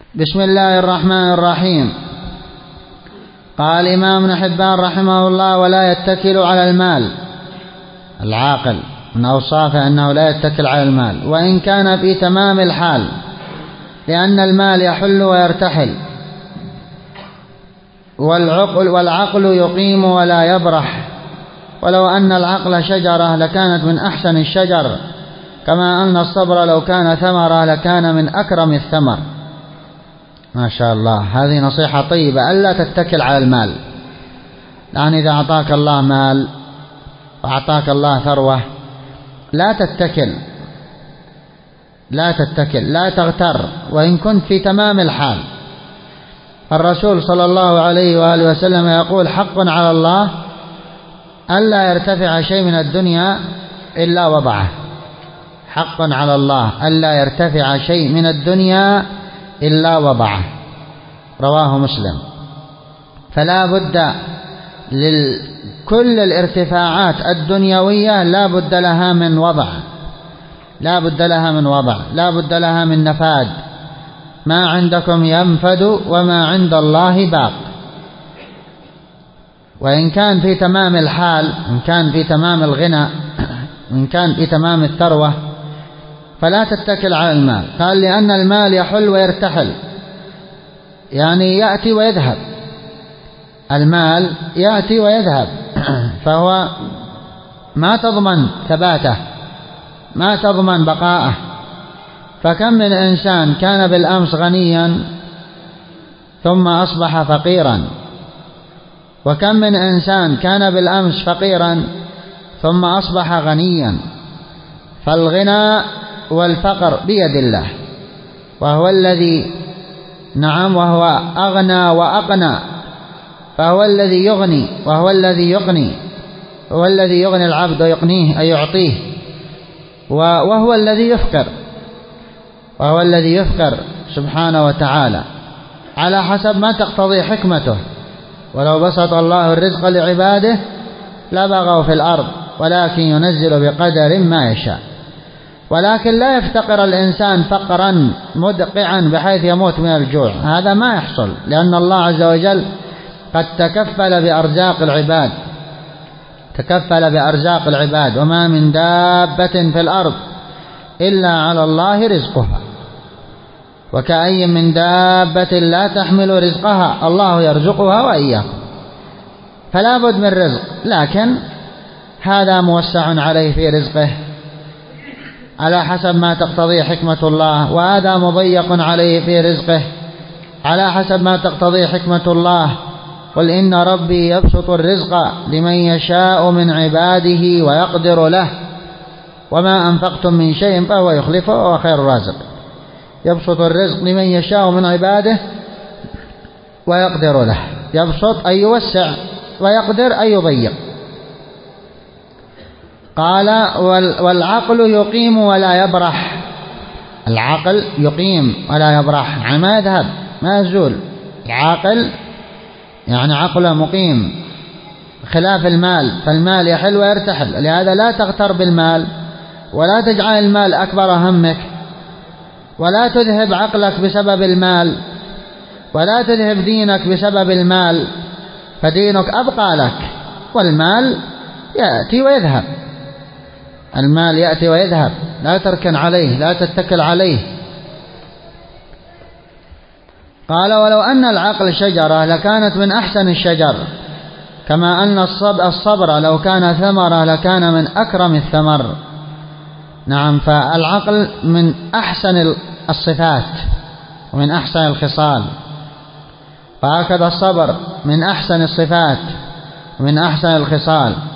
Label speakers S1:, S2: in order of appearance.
S1: بسم الله الرحمن الرحيم. قال الإمام ابن حبان رحمه الله: ولا يتكل على المال. العاقل من أوصافه أنه لا يتكل على المال وإن كان في تمام الحال، لأن المال يحل ويرتحل، والعقل يقيم ولا يبرح. ولو أن العقل شجرة لكانت من أحسن الشجر، كما أن الصبر لو كان ثمرة لكان من أكرم الثمر. ما شاء الله، هذه نصيحة طيبة، ألا تتكل على المال. لأن إذا أعطاك الله مال وأعطاك الله ثروة لا تتكل، لا تغتر وإن كنت في تمام الحال. الرسول صلى الله عليه وآله وسلم يقول: حق على الله ألا يرتفع شيء من الدنيا إلا وضعه. حق على الله ألا يرتفع شيء من الدنيا إلا وضعه، رواه مسلم. فلا بد لكل الارتفاعات الدنيوية لا بد لها من وضع، لا بد لها من نفاد. ما عندكم ينفد وما عند الله باق. وإن كان في تمام الحال، إن كان في تمام الغنى، إن كان في تمام الثروة، فلا تتكل على المال. قال: لأن المال يحل ويرتحل، يعني يأتي ويذهب. المال يأتي ويذهب، فهو ما تضمن ثباته، ما تضمن بقاءه. فكم من إنسان كان بالأمس غنيا ثم أصبح فقيرا، وكم من إنسان كان بالأمس فقيرا ثم أصبح غنيا. فالغنى والفقر بيد الله، وهو الذي وهو أغنى وأقنى، فهو الذي يغني وهو الذي يقني، هو الذي يغني العبد ويقنيه أي يعطيه، وهو الذي يفقر سبحانه وتعالى على حسب ما تقتضي حكمته. ولو بسط الله الرزق لعباده لبغوا في الأرض ولكن ينزل بقدر ما يشاء. ولكن لا يفتقر الإنسان فقرا مدقعا بحيث يموت من الجوع، هذا ما يحصل، لأن الله عز وجل قد تكفل بأرزاق العباد. وما من دابة في الأرض إلا على الله رزقها، وكأي من دابة لا تحمل رزقها الله يرزقها وإياكم. فلا بد من رزق، لكن هذا موسع عليه في رزقه على حسب ما تقتضي حكمة الله، وهذا مضيق عليه في رزقه على حسب ما تقتضي حكمة الله. قل إن ربي يبسط الرزق لمن يشاء من عباده ويقدر له وما أنفقتم من شيء فهو يخلفه وهو خير الرازق. يبسط الرزق لمن يشاء من عباده ويقدر له. يبسط أي يوسع، ويقدر أي يضيق. قال: والعقل يقيم ولا يبرح. العقل يقيم ولا يبرح، يعني ما يذهب ما يزول. العاقل يعني عقله مقيم، خلاف المال، فالمال يحل ويرتحل. لهذا لا تغتر بالمال، ولا تجعل المال أكبر همك، ولا تذهب عقلك بسبب المال، ولا تذهب دينك بسبب المال، فدينك أبقى لك، والمال يأتي ويذهب. المال يأتي ويذهب، لا تركن عليه، لا تتكل عليه. قال: ولو أن العقل شجرة لكانت من أحسن الشجر، كما أن الصبر لو كان ثمرة لكان من أكرم الثمر. نعم، فالعقل من أحسن الصفات ومن أحسن الخصال، وهكذا الصبر من أحسن الصفات ومن أحسن الخصال.